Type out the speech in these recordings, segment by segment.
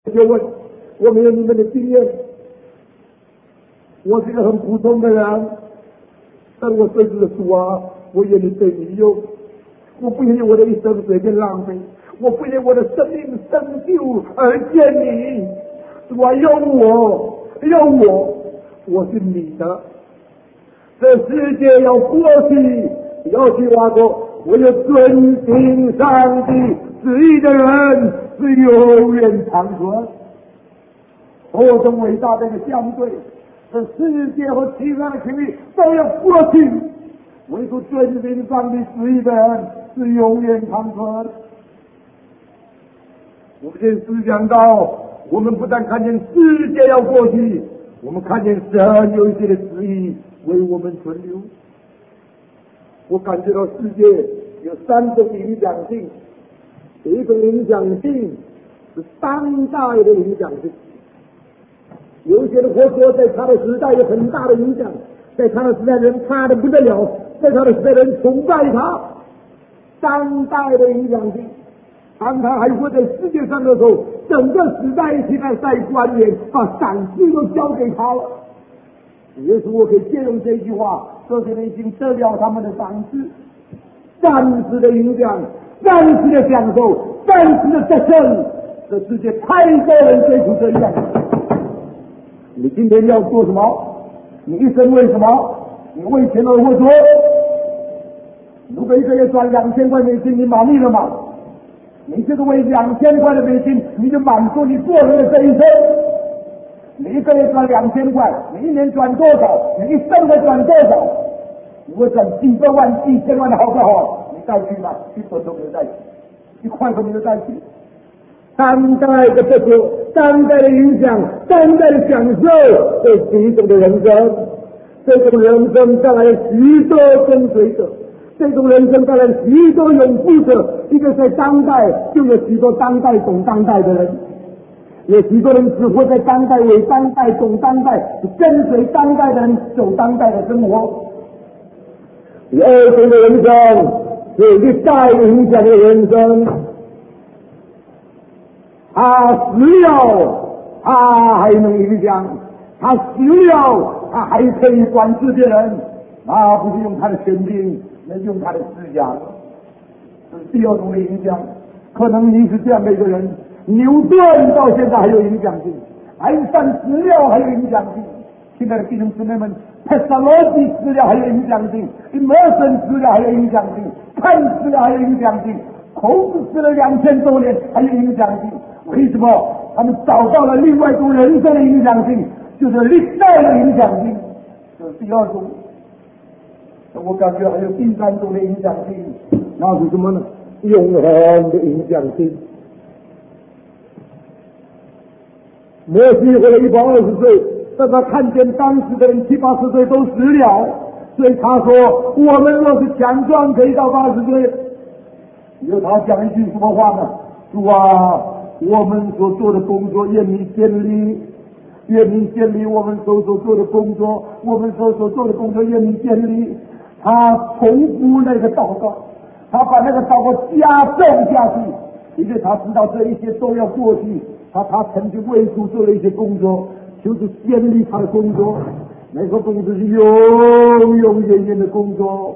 学问，我没有你们的经验，我是一个很普通的人，但我随着主啊，我愿意对你用，我不愿意我的一生随便浪费，我不愿意我的生命生就而见你，主啊，用我，我是你的。这世界要过去，要去挖过，唯有遵行上帝旨意的人是永远长存。何等伟大的一个相对！这世界和其他的权利都要过去，唯独遵行上帝旨意的人是永远长存。我们先思想到，我们不但看见世界要过去，我们看见神有一些的旨意为我们存留。我感觉到世界有三种影响性，第一种影响性是当代的影响性。有一些的活说在他的时代有很大的影响，在他的时代人怕得不得了，在他的时代人崇拜他。当代的影响性，当他还活在世界上的时候，整个时代现在在官员把赏赐都交给他了。也许我可以借用这句话，这些人已经得了他们的赏赐，暂时的影响，暂时的享受，暂时的得胜。这世界太多人追求这样。你今天要做什么？你一生为什么？你为钱而活着。如果一个月赚2000块美金，你满意了吗？你这个为2000块的美金，你就满足你个人的这一生。你一个月赚2000块，你一年赚多少？你一生会赚多少？如果赚几百万、几千万的好不好？你再去吧，一分都没有再去，1块都没有再去。当代的这个，当代的影响，当代的享受，这是一种的人生。这种人生带来许多跟随者，这种人生带来许多拥护者。一个在当代，就有许多当代懂当代的人。有许多人只活在当代，为当代，懂当代，跟随当代的人走当代的生活。第二种的人生是一代影响的人生。他死了，他还能影响；他死了，他还可以管制别人。他不是用他的权柄，能用他的思想。这是第二种的影响。可能你是这样的一个人。牛顿到现在还有影响性，爱因斯坦死了还有影响性。现在的弟兄姊妹们，佩萨罗蒂死了还有影响性，摩森死了还有影响性，看死了还有影响性，孔子死了2000多年还有影响性。为什么？他们找到了另外一种人生的影响性，就是历代的影响性。这是第二种。我感觉还有第三种的影响性，那是什么呢？永恒的影响性。摩西活了120岁，但他看见当时的人70、80岁都死了，所以他说：“我们若是强壮，可以到80岁。”以后他讲一句什么话呢？主啊，我们所做的工作愿你建立，愿你建立我们所做的工作，我们所做的工作愿你建立。他重复那个祷告，他把那个祷告加重下去，因为他知道这一切都要过去。他曾经为主做了一些工作，就是建立他的工作，那个工作是永永远远的工作。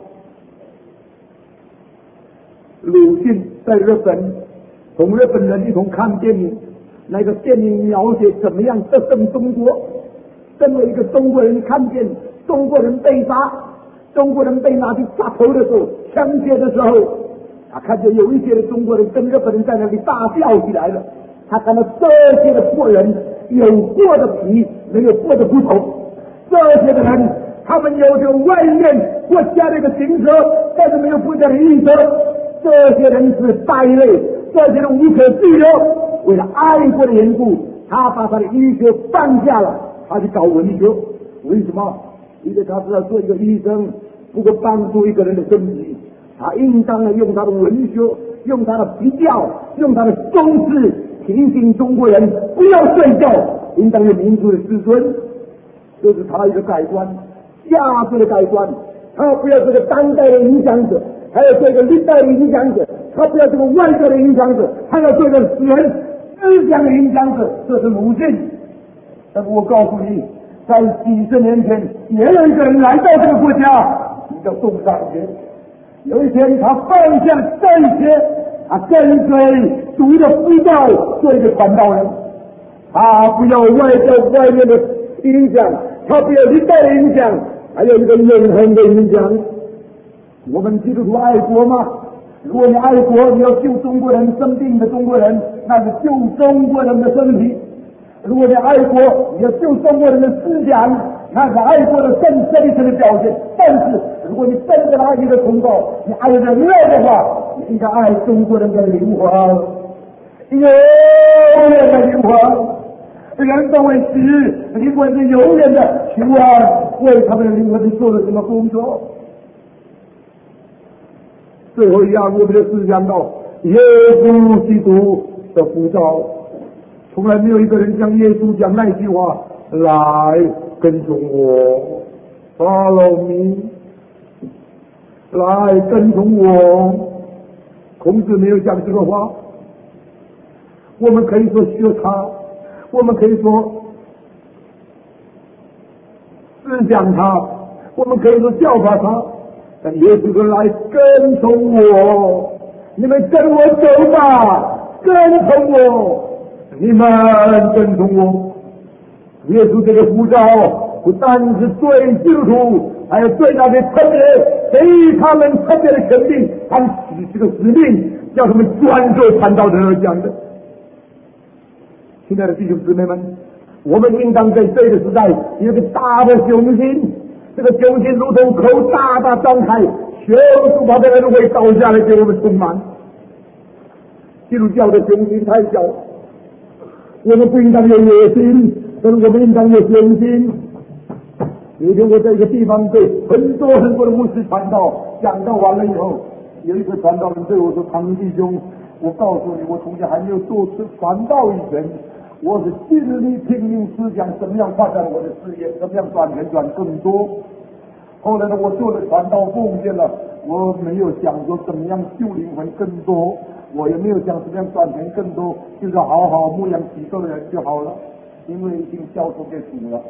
鲁迅在日本同日本人一同看电影，那个电影描写怎么样得胜中国。身为一个中国人，看见中国人被杀，中国人被拿去杀头的时候，枪决的时候，他看见有一些的中国人跟日本人在那里大笑起来了。他看到这些的国人有过的皮，没有过的骨头。这些的人，他们有着外面国家的一个行车，但是没有国家的意车。这些人是败类，这些人无可救药。为了爱国的缘故，他把他的医学放下了，他去搞文学。为什么？因为他知道做一个医生不过帮助一个人的身体，他应当的用他的文学，用他的比较，用他的公式提醒中国人不要睡觉，应当有民族的自尊。这是他一个改观，价值的改观。他不要这个当代的影响者，还要做一个历代的影响者。他不要这个外在的影响者，他要做一个使人思想的影响者，这是母亲。但是我告诉你，在几十年前，也有一个人来到这个国家，叫宋尚贤。有一天，他放下这些，他跟随主的呼召，做一个传道人。他不要外面的影响，他不要一代的影响，还有一个永恒的影响。我们基督徒爱国吗？如果你爱国，你要救中国人生病的中国人，那是救中国人的身体；如果你爱国，你要救中国人的思想，那是爱国的更深一层的表现。但是，如果你真的爱你的同胞，你爱人类的话，你应该爱中国人的灵魂，永远的灵魂。人都会死，灵魂是永远的。请问，为他们的灵魂你做了什么工作？最后一样，我们的思想到耶稣基督的呼召，从来没有一个人像耶稣讲那句话：来跟从我 ，Follow me， 来跟从我。孔子没有讲这个话，我们可以说学他，我们可以说思想他，我们可以说效法他。但耶稣说：“来跟从我，你们跟我走吧，跟从我，你们跟从我。”耶稣这个呼召不单是对基督徒，还有对那些特别给他们特别的肯定，他们这个使命叫他们专做传道人而讲的。亲爱的弟兄姊妹们，我们应当在这个时代有个大的雄心。这个雄心如同口大大张开，全部把这个会倒下来给我们充满。基督教的雄心太小，我们不应当有野心，但是我们应当有雄心。有一天我在一个地方对很多的牧师传道，讲到完了以后，有一个传道人对我说：“唐弟兄，我告诉你，我从前还没有做传道以前，我是尽力拼命思想怎么样发展我的事业，怎么样赚钱赚更多。后来呢，我做了传道奉献了，我没有想说怎么样救灵魂更多，我也没有想怎么样赚钱更多，就是好好牧养几个人就好了，因为已经交托给主了。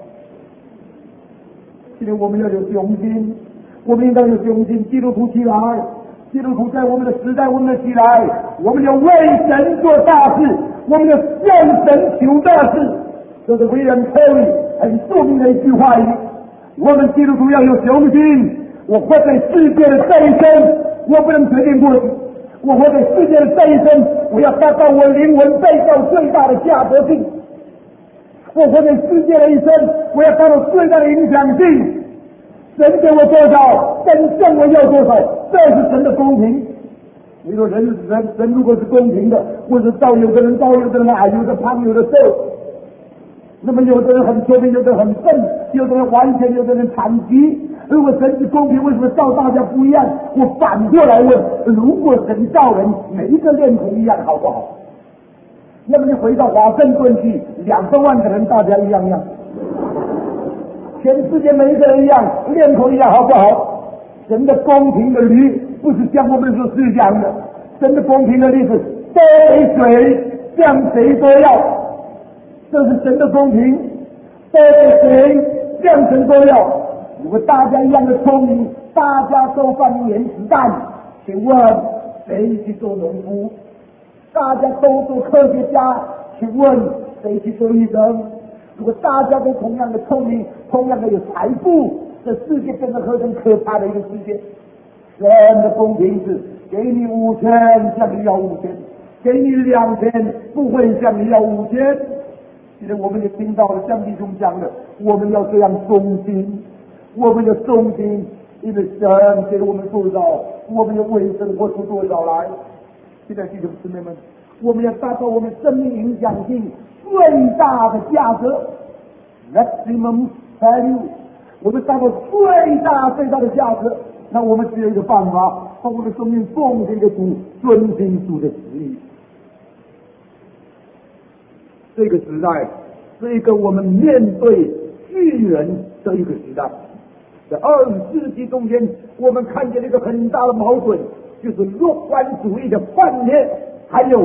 今天我们要有雄心，我们应当有雄心，基督徒起来，基督徒在我们的时代，我们的起来，我们要为神做大事，我们要向神求大事。这是为人特利很著名的一句话语。我们基督徒要有雄心，我活在世界的这一生，我不能随便过去。我活在世界的这一生，我要达到我灵魂被造最大的价值性。我活在世界的一生，我要达到最大的影响性。神给我多少，神正我要多少，这是神的公平。你说人如果是公平的，或者有的人高，有的人矮，有的胖，有的瘦，那么有的人很聪明，有的人很笨，有的人完全，有的人残疾。如果神是公平，为什么造大家不一样？我反过来问，如果神造人每一个脸孔一样，好不好？那么你回到华盛顿去，200万个人大家一样，全世界每一个人一样，脸孔一样，好不好？神的公平的律不是像我们所思想的，神的公平的律是多给谁，向谁都要。这是神的公平，多给谁，向谁都要。如果大家一样的聪明，大家都放原子弹，请问谁去做农夫？大家都做科学家，请问谁去做医生？如果大家都同样的聪明，同样的有财富，这世界变得何等可怕的一个世界。神的公平是给你5000，向你要5000；给你2000，不会向你要5000。今天我们也听到了像弟兄讲的，我们要这样忠心，我们要忠心，因为神给我们多少，我们要为神活出多少来。现在弟兄姊妹们，我们要达到我们生命影响性最大的价值 maximum value， 我们达到最大的价值，那我们只有一个办法，把我们的生命奉献给主，遵行主的旨意。这个时代是一个我们面对巨人的一个时代。在20世纪中间，我们看见了一个很大的矛盾，就是乐观主义的幻灭，还有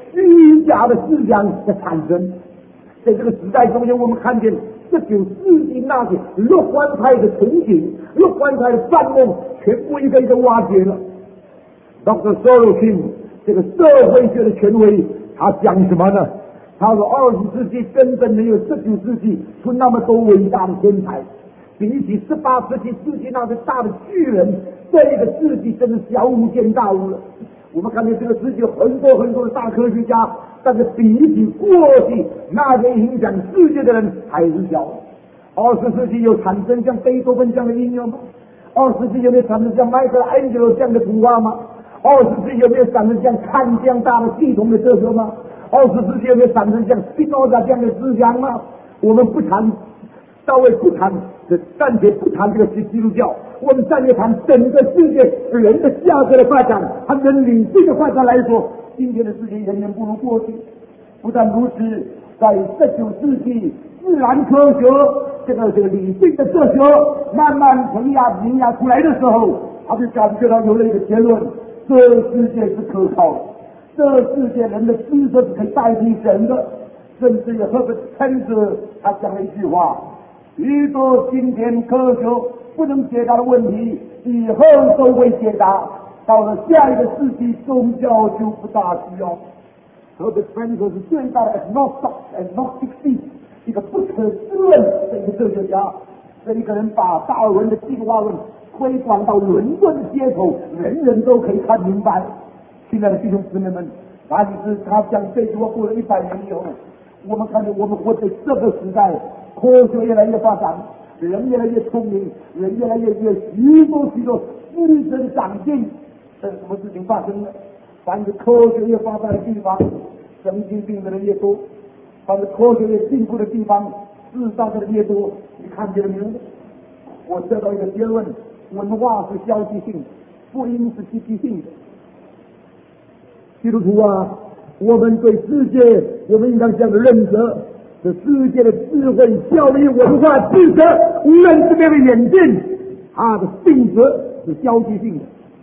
虚假的思想的产生。在这个时代中间，我们看见19世纪那些乐观派的憧憬、乐观派的幻梦，全部一个一个瓦解了。Dr. Sorokin 这个社会学的权威，他讲什么呢？他说20世纪根本没有19世纪出那么多伟大的天才，比起18世纪那些大的巨人，这个世纪真是小巫见大巫了。我们看见这个世界有很多很多的大科学家，但是比起过去那些影响世界的人还是小。20世纪有产生像贝多芬这样的音乐吗？20世纪有没有产生像迈克尔·安吉罗这样的图画吗？20世纪有没有产生像看这样大的系统的哲学吗？20世纪有没有产生像斯多加这样的思想吗？我们不谈，稍微不谈，暂且不谈这个基督教，我们暂且谈整个世界人的价值的发展和人理性的发展来说，今天的世界远远不如过去。不但如此，在19世纪自然科学这个理性的哲学慢慢萌芽出来的时候，他就感觉到有了一个结论：这世界是可靠的，这世界人的知识是可以代替神的。甚至有赫伯特·岑子他讲了一句话：许多今天科学不能解答的问题，以后都会解答，到了下一个世纪，宗教就不大需要。赫伯特·岑子是最大的 agnostic， 一个不可知论的一个哲学家。这一个人把达尔文的进化论推广到伦敦的街头，人人都可以看明白。亲爱的弟兄姊妹们，那就是他讲这句话过了100年以后，我们看见我们活在这个时代，科学越来越发展，人越来越聪明，人越来越许多思想长进。这是什么事情发生呢？凡是科学越发达的地方，神经病的人越多；凡是科学越进步的地方，自杀的人越多。你看见了没有？我得到一个结论：文化是消极性的，福音是积极性的。基督徒啊，我们对世界，我们应当这样的认识：这世界的智慧、教育、文化、知识，无论是那个演进，它的性质是消极性的。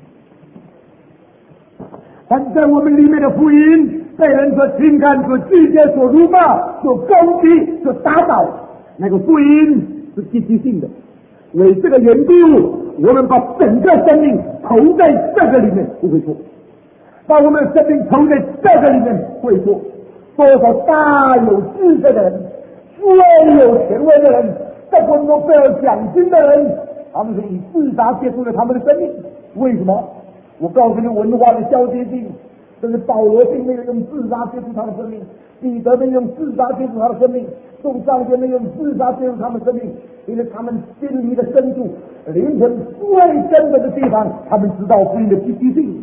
但在我们里面的福音，被人所轻看、所拒绝、所辱骂、所攻击、所打倒，那个福音是积极性的。为这个缘故，我们把整个生命投在这个里面，不会错。把我们的生命投在这个里面，不会错。多少大有智慧的人，最有权威的人，得过诺贝尔奖金的人，他们是以自杀结束了他们的生命。为什么？我告诉你，文化的消极性，这是保罗并没有用自杀结束他的生命，彼得没有用自杀结束他的生命，众上天没有用自杀结束他们的生命，因为他们心里的深处、灵魂最根本的地方，他们知道福音的积极性。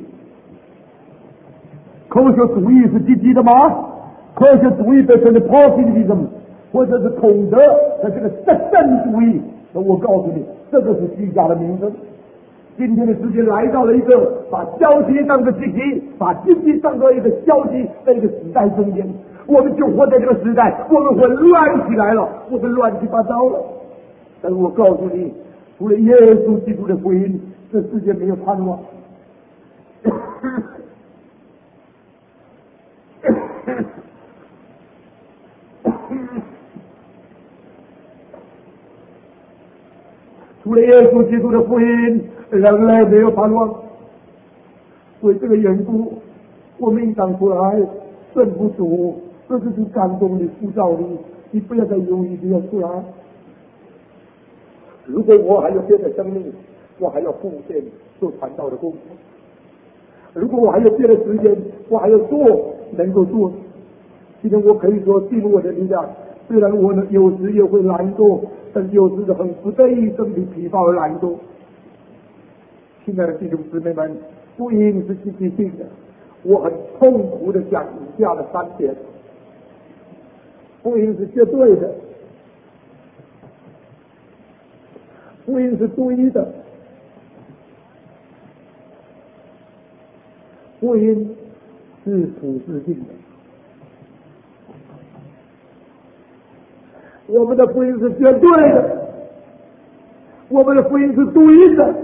科学主义是积极的吗？科学主义变成了 positivism， 或者是孔德的这个实证主义，那我告诉你，这个是虚假的名声。今天的世界来到了一个把消极当作积极，把积极当作一个消极的一个时代中间，我们就活在这个时代，我们会乱起来了，我们乱七八糟了。但是我告诉你，除了耶稣基督的福音，这世界没有盼望。除了耶稣基督的福音，人类没有盼望。为这个缘故，我们应当出来，圣父主，这是主感动你、呼召你，你不要再犹豫，你要出来。如果我还有别的生命，我还要奉献做传道的工作；如果我还有别的时间，我还要做能够做。今天我可以说尽我的力量，虽然我呢有时也会懒惰，但有时是很不得已身体疲乏而懒惰。亲爱的弟兄姊妹们，福音是积极性的。我很痛苦的讲以下的3点：福音是绝对的，福音是独一的，福音是普世性的。我们的福音是绝对的，我们的福音是独一的。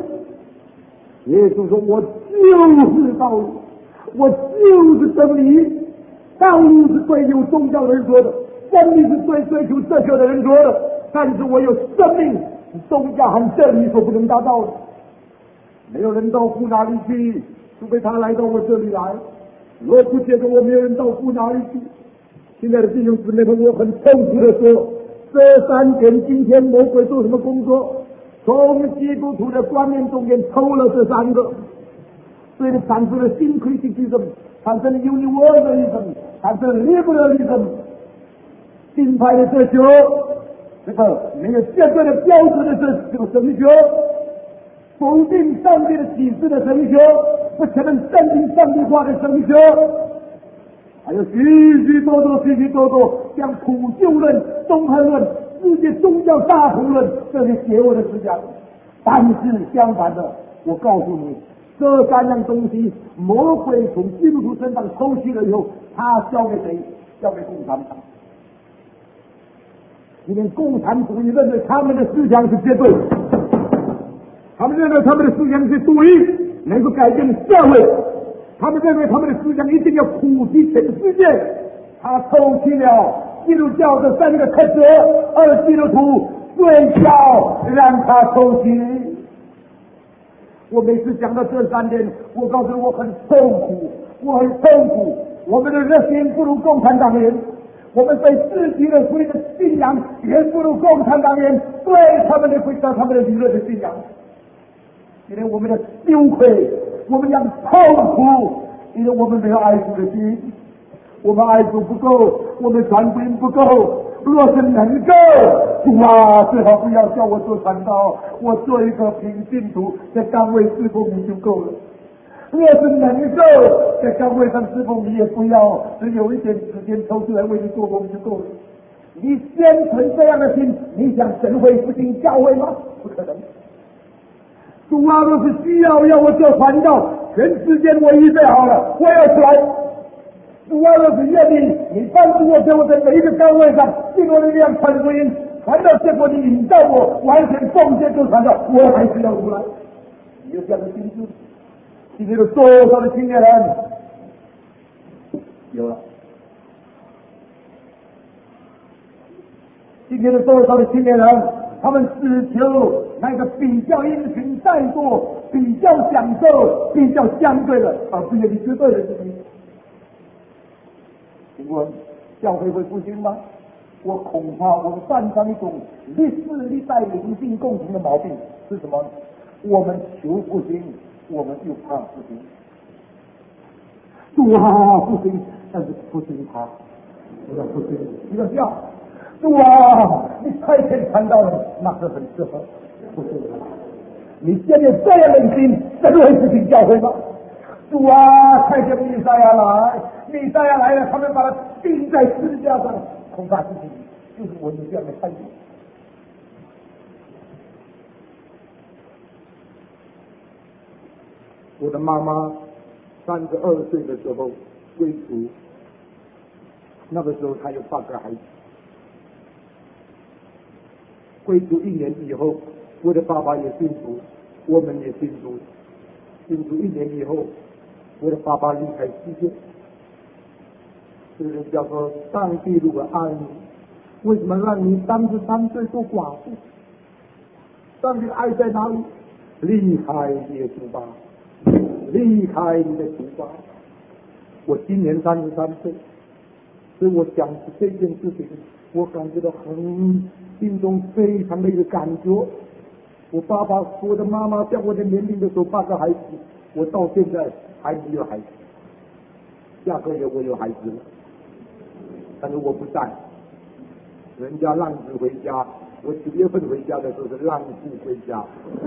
耶稣说：“我就是道路，我就是真理， 道路是对有宗教的人说的，真理是对追求哲学的人说的，但是我有生命，是宗教和真理所不能达到的。没有人到父哪里去，除非他来到我这里来。若不接着我，没有人到父哪里去。亲爱的弟兄姊妹们，我很痛苦的说，这3点今天魔鬼做什么工作？从基督徒的观念中间抽了这3个，所以产生了新criticism，产生了 universalism，产生了 liberalism， 新派的哲学，这个没有绝对的标准的这个神学，否定上帝的启示的神学，不承认圣经上帝话的神学，还有许许多多像普救论、综合论、世界宗教大同论这些邪恶的思想。但是相反的，我告诉你，这3样东西，魔鬼从基督徒身上抽取了以后，他交给谁？交给共产党。因为共产主义认为他们的思想是绝对，他们认为他们的思想是独一，能够改变社会，他们认为他们的思想一定要普及全世界。他抽取了基督教的3个特质，而基督徒最小让他抽取。我每次讲到这3点，我告诉你我很痛苦，我很痛苦。我们的热心不如共产党人，我们对自己的所谓的信仰远不如共产党人对他们的他们的理论的信仰。因为我们的羞愧，我们要痛苦，因为我们没有爱主的心，我们爱主不够，我们传福音不够。若是能够，主啊，最好不要叫我做传道，我做一个平信徒，在岗位侍奉你就够了。若是能够在岗位上侍奉你，也不要只有一点时间抽出来为你做工就够了。你先存这样的心，你想神会不进教会吗？不可能。主啊，若是需要我做传道，全世界我预备好了，我要出来。主啊，若是愿意，你帮助我，在我的每一个岗位上尽我的力量传福音，传到结果你引导我完全奉献做传道，我还是要出来。你有这样的心智？今天的多少的青年人有了？今天的多少的青年人，他们只求那个比较殷勤怠惰、比较享受、比较相对的，而不愿意绝对的事情。请问教会会复兴吗？我恐怕我们犯上一种历世历代灵性共同的毛病是什么？我们求复兴，我们又怕复兴。主啊，复兴，但是复兴他，不要复兴，你要笑。主啊，你太偏传道了，那是很适合复兴他。你现在这样的心，真会复兴教会吗？主啊，太见弥赛亚来，弥赛亚来了，他们把他钉在十字架上，恐怕自己就是我们这样的态度。我的妈妈32岁的时候归主，那个时候她有8个孩子。归主1年以后，我的爸爸也信主，我们也信主。信主1年以后，我的爸爸离开世界。这个叫做上帝如果爱你，为什么让你33岁做寡妇？上帝的爱在哪里？离开你的主吧，离开你的主吧。我今年33岁，所以我想这件事情，我感觉到心中非常的一个感觉。我爸爸、我的妈妈在我的年龄的时候8个孩子，我到现在还没有孩子。下个月我有孩子了，但是我不在，人家浪子回家，我9月份回家的时候是浪子回家。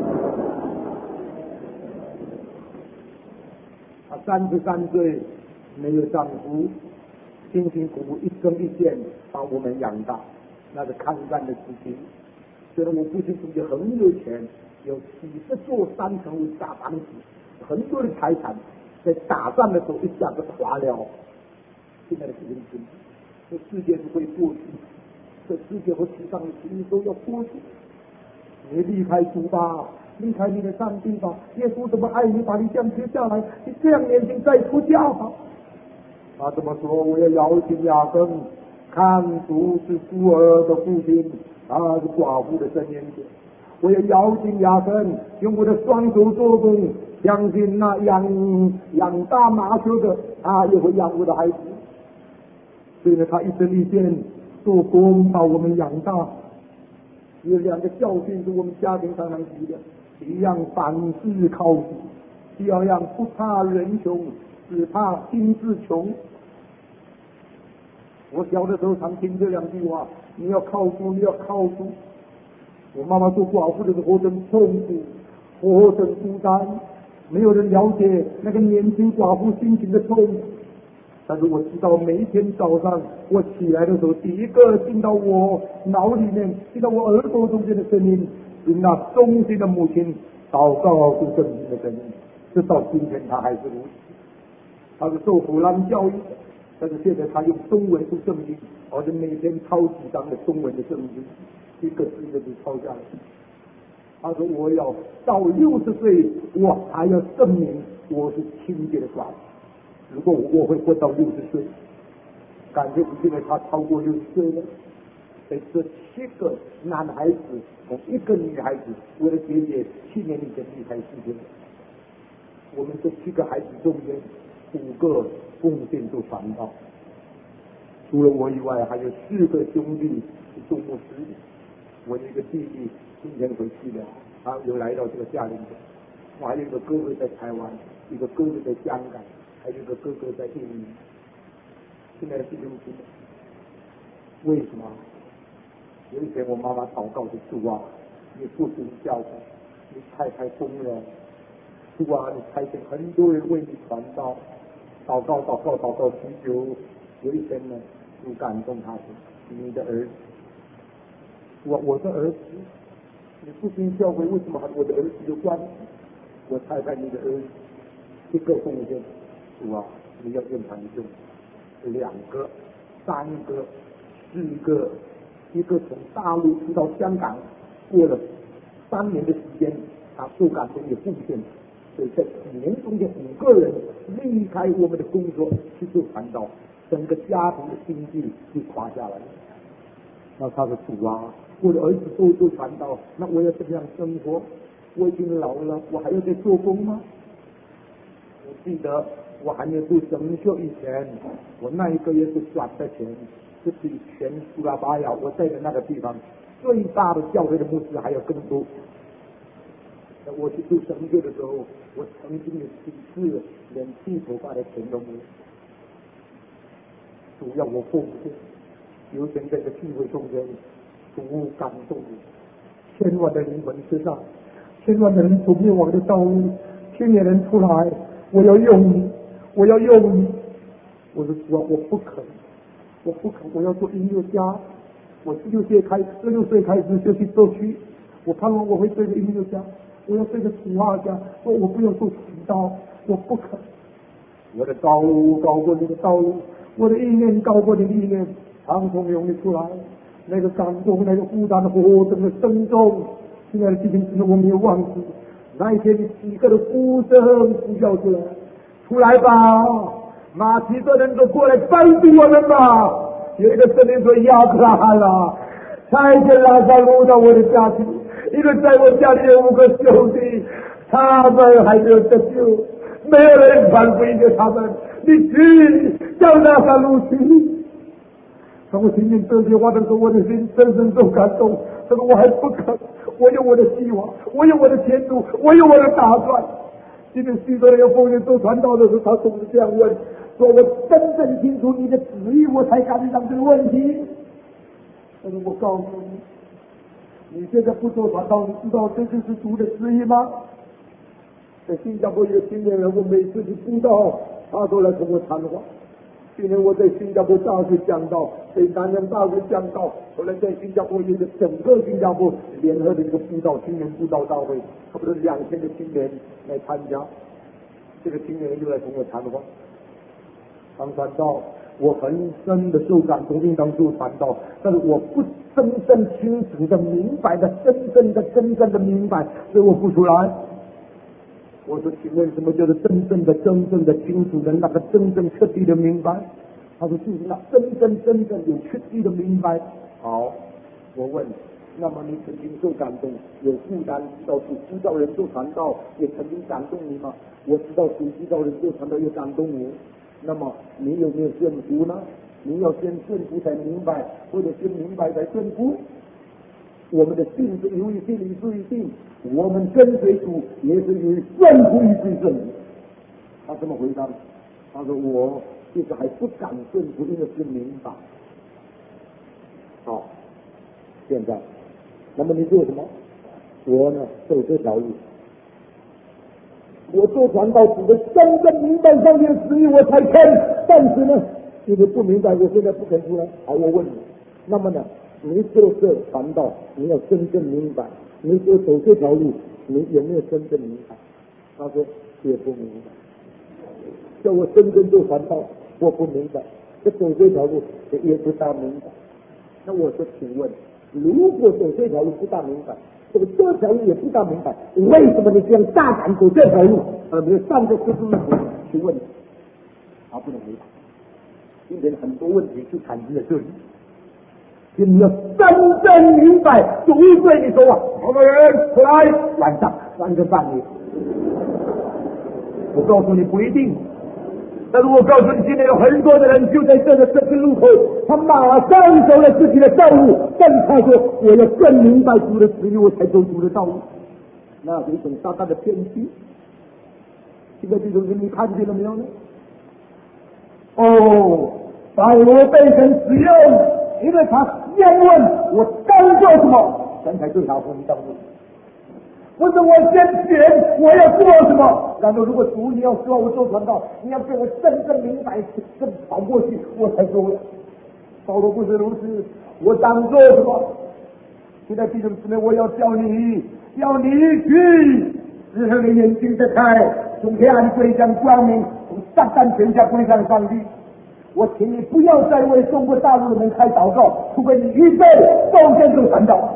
她33岁，没有丈夫，辛辛苦苦一针一线把我们养大，那是抗战的时期。虽然我父亲自己很有钱，有几十座3层楼大房子，很多的财产，在打仗的时候一下子垮了。现在的人生，这世界不会过去，这世界和世上的事情都要过去。你离开主吧，离开你的上帝吧。耶稣这么爱你，把你降接下来，你这样年轻再出家吧。 他怎么说？我要邀请亚芬看出是孤儿的父亲，他是寡妇的伸冤者。我要邀请亚芬用我的双手做工，相信那养大麻雀的，他也会养我的孩子。所以呢，他一生一线做工，把我们养大。有两个教训是我们家庭常常提的：一样凡事靠主；第二样不怕人穷，只怕心自穷。我小的时候常听这两句话：你要靠主，你要靠主。我妈妈做寡妇的时候真痛苦，活真孤单，没有人了解那个年轻寡妇心情的痛苦。但是我知道每一天早上我起来的时候，第一个进到我脑里面、进到我耳朵中间的声音，是那忠心的母亲祷告出圣经的声音。直到今天他还是如此。他是受荷兰教育的，但是现在他用中文读圣经，而且每天抄几张的中文的圣经，一个字一个字抄下来。他说我要到60岁，我还要证明我是清洁的寡妇。如果我会活到60岁，感觉不现在他超过60岁了。所以这7个男孩子和1个女孩子，我的姐姐7年以前离开世界。我们这7个孩子中间，5个奉献做传道。除了我以外，还有4个兄弟是做牧师。我有一个弟弟今天回去了，他又来到这个家里面。我还有一个哥哥在台湾，一个哥哥在香港，还有一个哥哥在印尼。现在的弟兄姊妹，为什么？有一天我妈妈祷告的主啊，你不准教会，你太疯了。主啊，你差遣很多人为你传道，祷告许久。有一天呢，主感动他说：“你的儿子，我的儿子，你不信教会为什么和我的儿子有关系？我猜你的儿子1个奉献，主啊，你要用他用2个、3个、4个，一个从大陆去到香港，过了3年的时间，他受感动也奉献。”所以在几年中间5个人离开我们的工作去做传道，整个家庭的经济就垮下来了。那他说：“主啊，我的儿子都做传道，那我要怎么样生活？我已经老了，我还要再做工吗？”我记得我还没有做神学以前，我那一个月是赚的钱，是比全苏拉巴雅我在的那个地方最大的教会的牧师还要更多。我去做神学的时候，我曾经有几次连剃头发的钱都没有。主要我奉献，有一天在这个聚会中间，主感动我，1000万的灵魂身上，1000万的人走灭亡的道路，青年人出来，我要用你，我要用你。我就说我不肯，我要做音乐家。我16岁开始就去作曲，我盼望我会做一个音乐家。我要做一个图画家，说我不要做祈祷，我不肯。我的道路高过你的道路，我的意念高过你的意念。长风涌你出来，那个感动，那个孤单的火，整个声中，亲爱的弟兄姊妹，我没有忘记那一天几个的呼声呼叫出来，出来吧，马其顿人都过来帮助我们吧。有一个声音说：“亚伯拉罕啊，差遣拉撒路到我的家去。”因为在我家里有5个兄弟，他们还没有得救，没有人传福音给他们。你去叫拉撒路去。当我听见这句话的时候，我的心深深受感动。他说：“我还不肯，我有我的希望，我有我的前途，我有我的打算。”今天许多人要奉献做传道的时候，他总是这样问：“说我真正清楚你的旨意，我才敢讲这个问题。”但是我告诉你，你现在不做传道，你知道这就是主的旨意吗？在新加坡有个青年人，我每次去布道，他都来跟我谈话。今年我在新加坡大学讲道，在南洋大学讲道，后来在新加坡有个整个新加坡联合的一个布道青年布道大会，差不多2000个青年来参加。这个青年人就来跟我谈话，当传道，我很深的受感动，应当做传道，但是我不真正清楚的明白的，真正的明白，所以我不出来。 我说，请问什么叫做真正的清楚的那个真正彻底的明白？他说，就是那真正有彻底的明白。好，我问，那么你曾经受感动，有负担，知道主知道人做传道，也曾经感动你吗？我知道主知道人做传道也感动我。那么你有没有顺服呢？你要先顺服才明白，或者先明白才顺服。我们的信是由于心里是一定，我们跟随主也是与顺服于最顺服。他这么回答？他说我其实还不敢顺服，因为是明白。好，现在，那么你做什么？我呢，走这条路。我做传道只是真正明白上面的旨意，我才肯。但是呢，因为不明白，我现在不肯出来。好，我问你，那么呢，你做这传道，你要真正明白，你就走这条路，你有没有真正明白？他说也不明白。叫我真正做传道，我不明白。这走这条路也不大明白。那我说，请问，如果走这条路不大明白，这条路也不大明白，为什么你这样大胆走这条路，而没有站在十字路口？请问，他不能回答。今天很多问题就产生在这里。你要真正明白主对你说啊，某个人出来，晚上3更半夜。我告诉你不一定。但是我告诉你，今天有很多的人就在这个路口，他马上走了自己的道路，但他说我要更明白主的旨意，我才走主的道路。那是一种大大的偏激。现在这种人你看见了没有呢？哦，保罗被神使用，因为他先问我该做什么，神才对他说你当路。不是我先选我要做什么，然后如果主你要说我做传道，你要给我真正明白这跑过去，我才做。保罗不是如此，我当做什么？现在弟兄姊妹，我要叫你去，日后的眼睛睁开，从黑暗归向光明，从撒旦权下归向上帝。我请你不要再为中国大陆的人开祷告，除非你预备奉献做传道。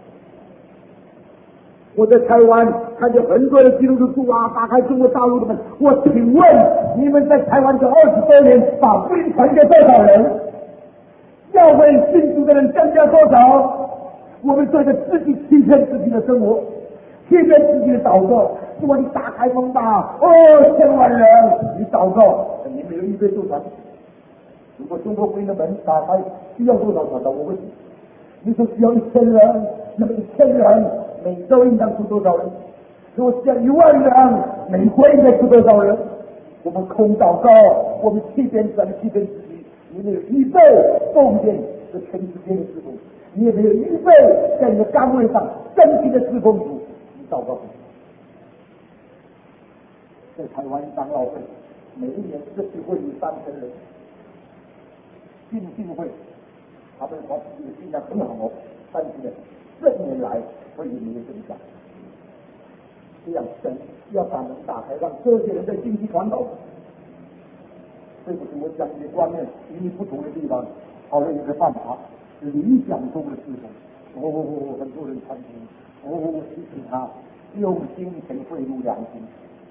我在台湾看见很多的基督徒啊，打开中国大陆的门。我请问你们在台湾这20多年，把福音传给多少人？教会信主的人增加多少？我们做着自己欺骗自己的生活，欺骗自己的祷告。如果你打开门吧，1000万人，你祷告，你没有预备做传。如果中国福音的门打开，需要多少传道？我问你说需要1000人，那么1000人每周应当出多少人？如果需要1万人，每国应该出多少人？我们空祷告，我们欺骗神，欺骗自己。你没有预备奉献这全世界的侍奉，你也没有预备在你的岗位上真心的侍奉主。你祷告，在台湾长老会每一年设计会有3000人，进会，他们把自己的信仰很好，但是呢，这1年来会有没有增长？这样神要把门打开，让这些人在进去传道。这不是我讲的观念与你不同的地方，讨论一个办法，理想中的事情。很多人参与，我提醒他用心才贿赂良心。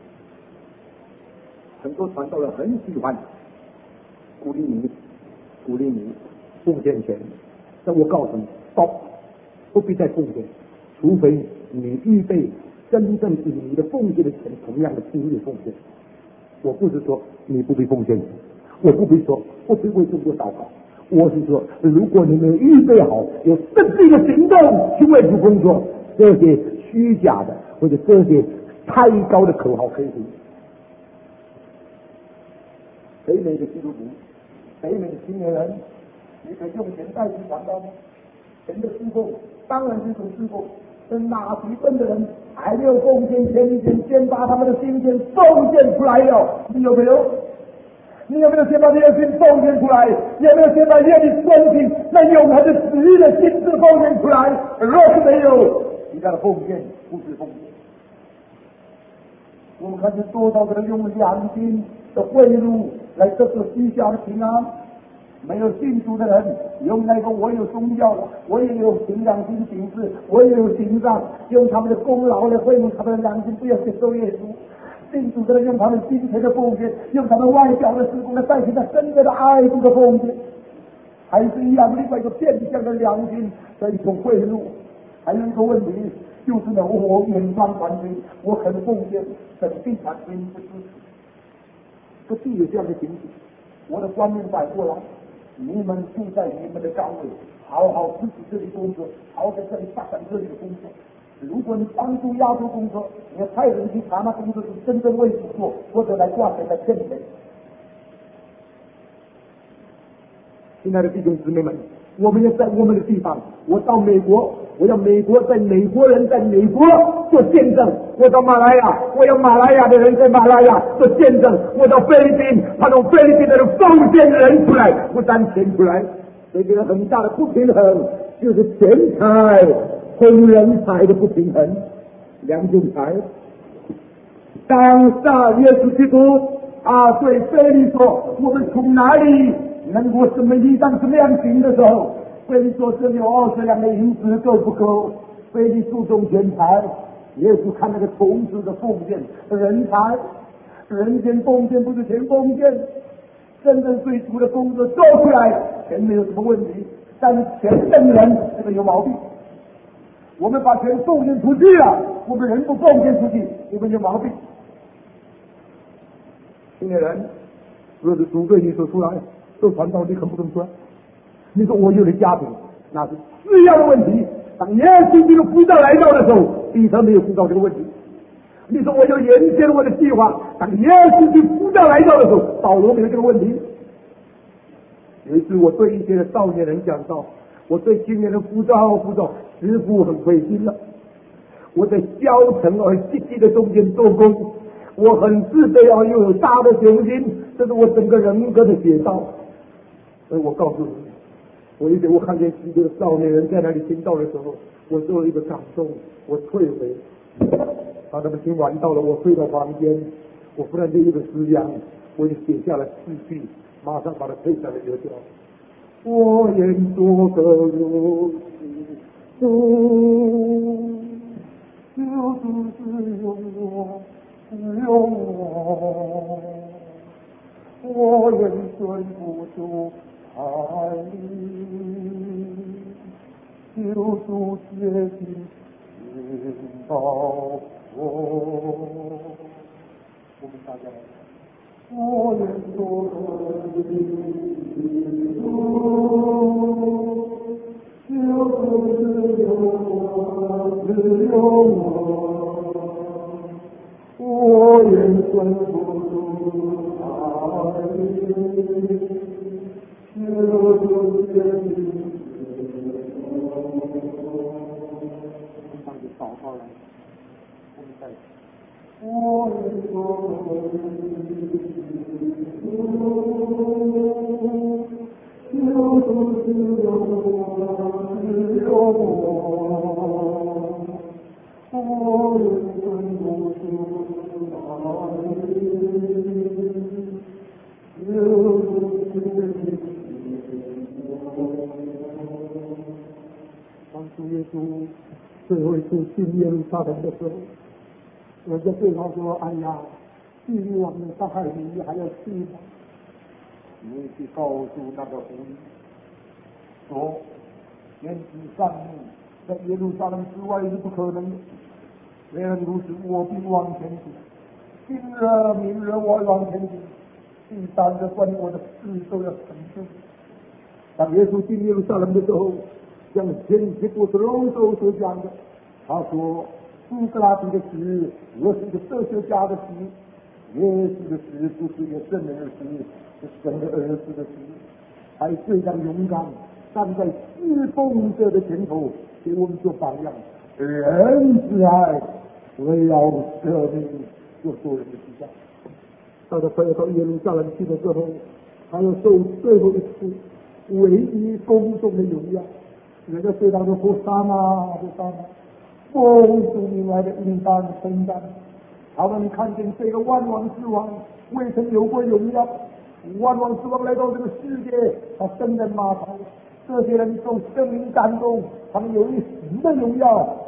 很多传道人很喜欢鼓励你奉献钱，但我告诉你，不必再奉献，除非你预备真正以你的奉献的钱同样的心力奉献。我不是说你不必奉献，我不必说不必为中国祷告，我是说，如果你们预备好，有实际的行动去为主工作，这些虚假的或者这些太高的口号可以停。北美的基督徒，北美的青年人，你可以用钱代替传道吗？钱的侍奉当然是一种侍奉，但拿几分的人还没有奉献前一天，先把他们的金钱奉献出来了，你有没有？你有没有先把这些心奉献出来？你有没有先把愿意遵循那永恒的旨意的心智奉献出来？若是没有，你这样的奉献不是奉献。我们看见多少个人用良心的贿赂来得到虚假的平安。没有信主的人用那个我有宗教，我也有凭良心行事，我也有行善，用他们的功劳来贿赂他们的良心，不要接受耶稣。 信主的人用他们精神的奉献，用他们外表的施工来代替他真正的爱主的奉献，还是一样另外一个变相的良心的一种贿赂。还有一个问题就是呢，我远方团队，我很奉献，本地产并不支持，不具有这样的情形。我的观念摆过来，你们住在你们的岗位，好好支持这里工作，好好在这里发展这里的工作。如果你帮助亚洲工作，你要派人去查那工作是真正为主做，或者来挂钱来骗钱。亲爱的弟兄姊妹们，我们要在我们的地方，我到美国，我要美国在美国人在美国做见证；我到马来亚，我要马来亚的人在马来亚做见证；我到菲律宾，把从菲律宾的人奉献人出来，不但钱出来，这个很大的不平衡就是钱财跟人才的不平衡，两种财。当下耶稣基督对腓利说，我们从哪里能够什么衣裳什么样行的时候，腓利说这里有20两的银子够不够？腓利注重钱财，耶稣看那个同志的奉献人才，人间奉献不是钱奉献，真正最初的工作做出来钱没有什么问题，但是钱挣人这个有毛病。我们把钱奉献出去了，我们人不奉献出去，我们有毛病。青年人，若是主对你说出来，做传道你肯不肯说？你说我有了家庭，那是次要的问题。当耶稣这个呼召来到的时候，彼得没有呼召这个问题。你说我有原先我的计划，当耶稣这呼召来到的时候，保罗没有这个问题。有一次我对一些少年人讲到，我对青年人呼召，师父很灰心了。我在消沉而积极的中间做工，我很自卑而又有大的雄心，这是我整个人格的写照。所以我告诉你，我看见几个少年人在那里听到的时候，我做了一个感动，我退回。当他们听完到了，我回到房间，我忽然间有个思想，我就写下了4句，马上把它背下来就掉。我愿做个如此就是用我，用我愿顺服主爱你，救主决定引导我。我们大家来看，我愿做个就是用我，只用我愿顺服主爱你，救主决定祷告来，我们再我愿做就是用我，只用我，我愿顺服主爱你，救主决定当主耶稣最后一次进耶路撒冷的时候，有人对他说：“哎呀，地狱王的大海里还要去吗？你去告诉那个狐狸，说天子上路在耶路撒冷之外是不可能的。虽然如此，我必往前行。今日明日我往前行，第3日关于我的事都要成就。”当耶稣进耶路撒冷的时候，像前些故事龙舟所讲的，他说苏格拉底的诗，我是一个哲学家的诗，耶稣的诗不是一个圣人的诗，是神的儿子的诗。还非常勇敢，站在侍奉者的前头，给我们做榜样。人之爱，为要舍命做做人的形象。到他快要到耶路撒冷去的时候，他要受最后一次唯一公众的荣耀。人家对他说：“不杀嘛，不杀嘛！”奉主名来的应当称赞。他们看见这个万王之王未曾有过荣耀，万王之王来到这个世界，他登人马头，这些人受圣灵感动，他们有一新的荣耀，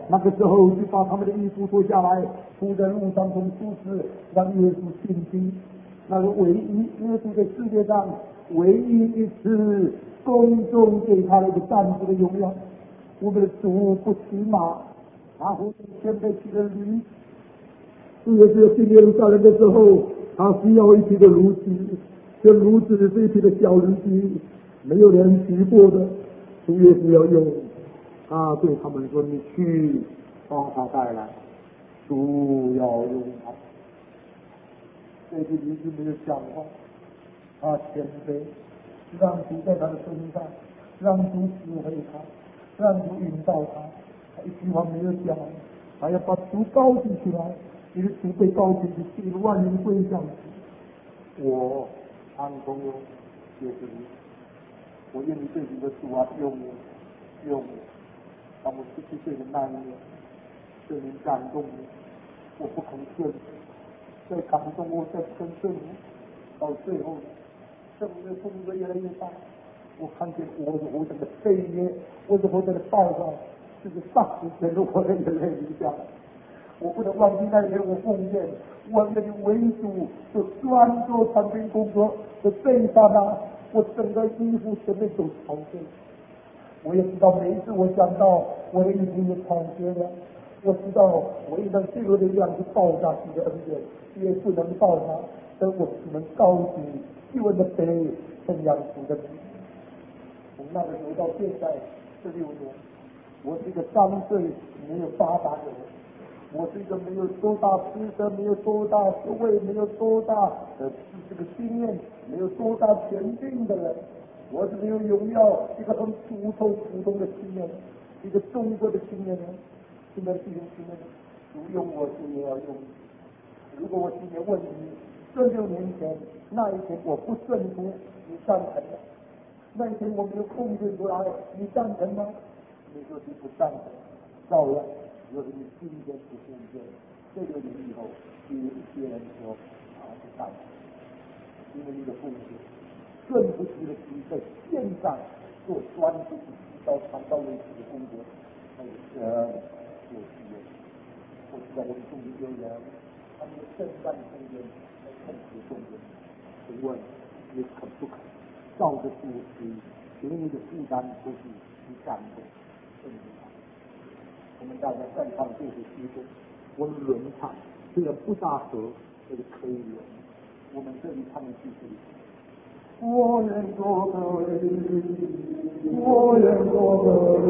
那个时候就把他们的衣服脱下来，铺在路上从树枝，让耶稣信心。那个唯一耶稣在世界上唯一一次公众给他的一个战士的荣耀。我们的主不骑马，他后天被骑的驴。主耶稣进耶路撒冷的时候，他需要一匹的驴子，这驴子是一匹的小驴子，没有人骑过的。主耶稣要用，他对他们说：“你去把他带来。”主要用他。这个驴子没有讲话，他谦卑，让主在他的身上，让主指挥他，让主引导他。他一句话没有讲，还要把主高举起来。因为主被高举的是万人归向主。我安东哟，谢谢你，我愿意对你的主啊用我，用我。当我17岁的那一年，圣灵感动我，我不肯顺服，再感动我，再不肯顺服，到最后，圣灵的风格越来越大，我看见我是活在的背面，我是活在的道上，这个上帝显露我的眼泪流下来。我不能忘记那年我奉献，我那个为主所专做传福音工作的这一刹那，我整个衣服全被都潮湿。我也知道每一次我想到我的衣服也潮湿了，我知道我应当坠落的样是报答主的恩典，也不能报答，但我只能高举救恩的杯，称扬主的名。从那个时候到现在16年，我是一个3岁没有发达的人。我是一个没有多大资深，没有多大学位，没有多大这个经验，没有多大前进的人。我是没有荣耀，一个很普通的青年，一个中国的青年人。现在弟兄姊妹，主用我，主也要用你。如果我今天问你，16年前那一天我不顺服，你赞成吗？那一天我没有奉献出来，你赞成吗？你说你不赞成，照样。如果你今天不奉献，16年以后，有一些人说不赞成，因为你的奉献顺不住的是在线上做专注到传道为主的工作，还有做事业。我知道我们中间有人，他们的圣战中间在痛苦中间，请问你肯不肯照着主持，给你的负担出去，你干的圣战？我们大家再唱这首诗歌，我们轮唱，虽然不大合，这个可以轮。我们这里唱的是这里。我愿做个人，我愿做个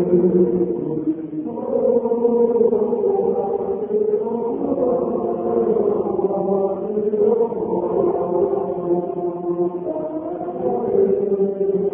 人。